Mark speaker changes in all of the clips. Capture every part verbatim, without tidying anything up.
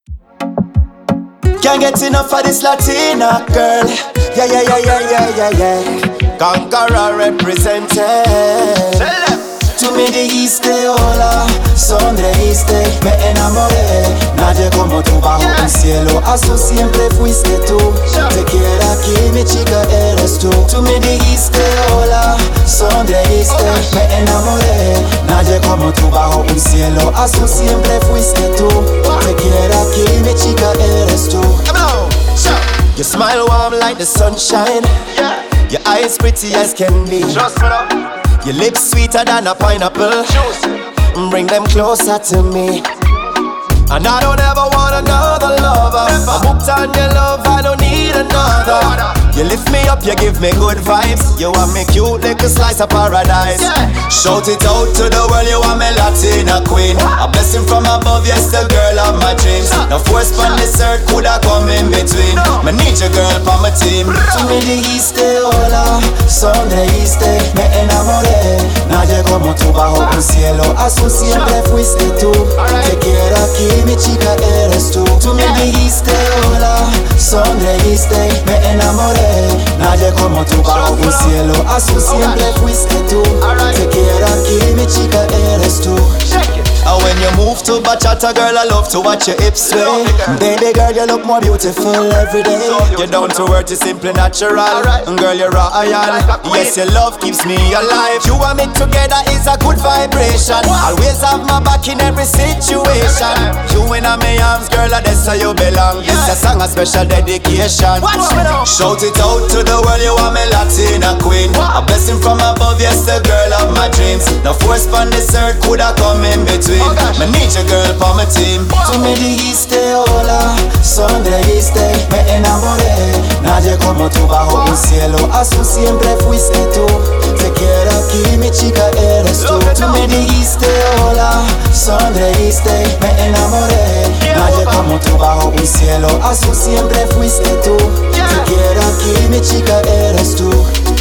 Speaker 1: Can't get enough of this Latina girl. Yeah, yeah, yeah, yeah, yeah, yeah, yeah. Conqueror represented. Tu me dijiste hola, sonreíste, me enamoré. Nadie como tú bajo el cielo, azul siempre fuiste tú. Te quiero aquí, mi chica eres tú. Tu me dijiste hola, sonreíste, me enamoré. Nadie como tú bajo un cielo, azul siempre fuiste tú. Te quiero aquí, mi chica eres tú. Your smile warm like the sunshine. Your eyes pretty as can be. Your lips sweeter than a pineapple. Bring them closer to me. And I don't ever want another lover. I'm hooked on your love, I don't need another. You lift me up, you give me good vibes. You want me cute like a slice of paradise. Shout it out to the world, you want me Latina queen. A blessing from above, yes, the girl of my dreams. No force from this earth coulda come in between. Me need your girl for my team. Tu me dijiste hola, sonreíste, me enamoré. Nadie como tú bajo un cielo azul siempre fuiste tú. Te quiero aquí, mi chica eres tú. Tu me dijiste hola, sonreíste, me enamoré. Nadie como tú bajo un cielo azul siempre fuiste tú. Te quiero aquí, mi chica eres tú. And when you move to bachata, girl, I love to watch your hips sway. Baby girl, you look more beautiful every day. You're down to earth, you're simply natural. And girl, you're royal. Yes, your love keeps me alive. You and me together is a good vibration. Always have my back in every situation. You in my arms, girl, that's how you belong. This a song, a special dedication. Shout it out to the world, you are my Latina queen. A blessing from above, yes, the girl of my dreams. No force from this earth coulda come in between. Me need your girl for my team. Tu me dijiste hola, sonreíste, me enamoré. Nadie como tú bajo un cielo azul siempre fuiste tú. Te quiero aquí, mi chica eres tú. Tu me dijiste hola, sonreíste, me enamoré. Nadie como tú bajo un cielo azul siempre fuiste tú. Te quiero aquí, mi chica eres tú.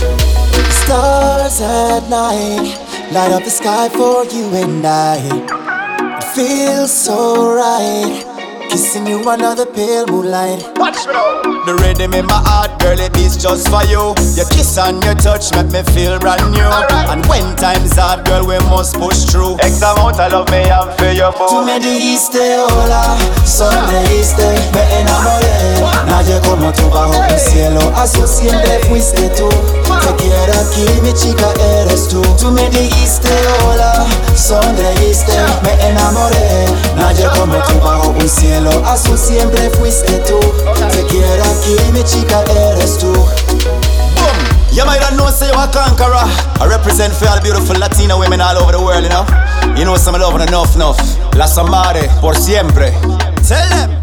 Speaker 1: Stars at night light up the sky for you and I. It feels so right, kissing you under the pale moonlight. Watch me now. The rhythm in my heart, girl, it beats just for you. Your kiss and your touch make me feel brand new. Right. And when time's hard, girl, we must push through. X amount of love me have for you. Tu me dijiste hola, sonreíste, me enamoré. Nadie como tú bajo un cielo azul siempre fuiste tú. Te quiero aquí, mi chica eres tú. Tu me dijiste hola, sonreíste, me enamoré. Nadie como tú bajo un cielo azul siempre fuiste tú. Te quiero aquí, mi chica eres tú. Boom! You might not know, say you a conqueror. I represent for all beautiful Latina women all over the world, you know. You know some love enough, enough. La Samare, por siempre. Tell them.